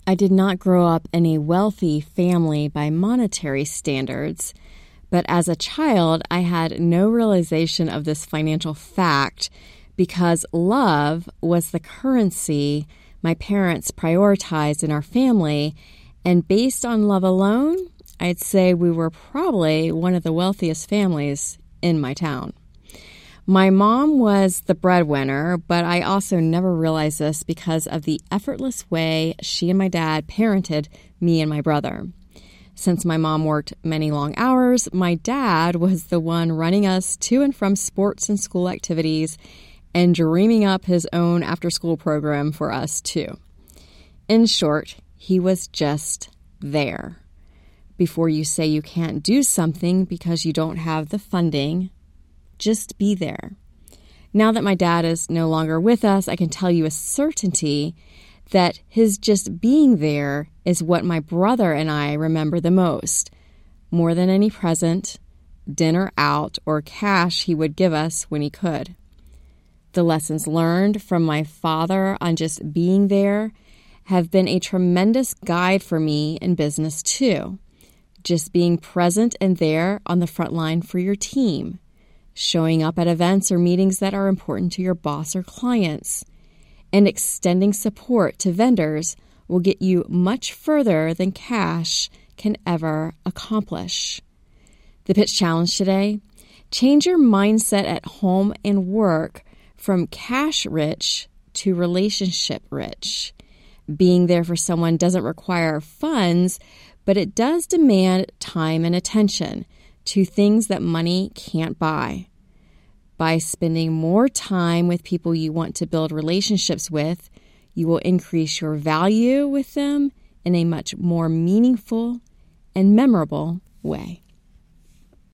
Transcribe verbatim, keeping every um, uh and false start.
I did not grow up in a wealthy family by monetary standards, but as a child, I had no realization of this financial fact because love was the currency my parents prioritized in our family, and based on love alone, I'd say we were probably one of the wealthiest families in my town. My mom was the breadwinner, but I also never realized this because of the effortless way she and my dad parented me and my brother. Since my mom worked many long hours, my dad was the one running us to and from sports and school activities and dreaming up his own after-school program for us, too. In short, he was just there. Before you say you can't do something because you don't have the funding, just be there. Now that my dad is no longer with us, I can tell you with certainty that his just being there is what my brother and I remember the most, more than any present, dinner out, or cash he would give us when he could. The lessons learned from my father on just being there have been a tremendous guide for me in business too. Just being present and there on the front line for your team, showing up at events or meetings that are important to your boss or clients, and extending support to vendors will get you much further than cash can ever accomplish. The pitch challenge today: change your mindset at home and work from cash rich to relationship rich. Being there for someone doesn't require funds, but it does demand time and attention to things that money can't buy. By spending more time with people you want to build relationships with, you will increase your value with them in a much more meaningful and memorable way.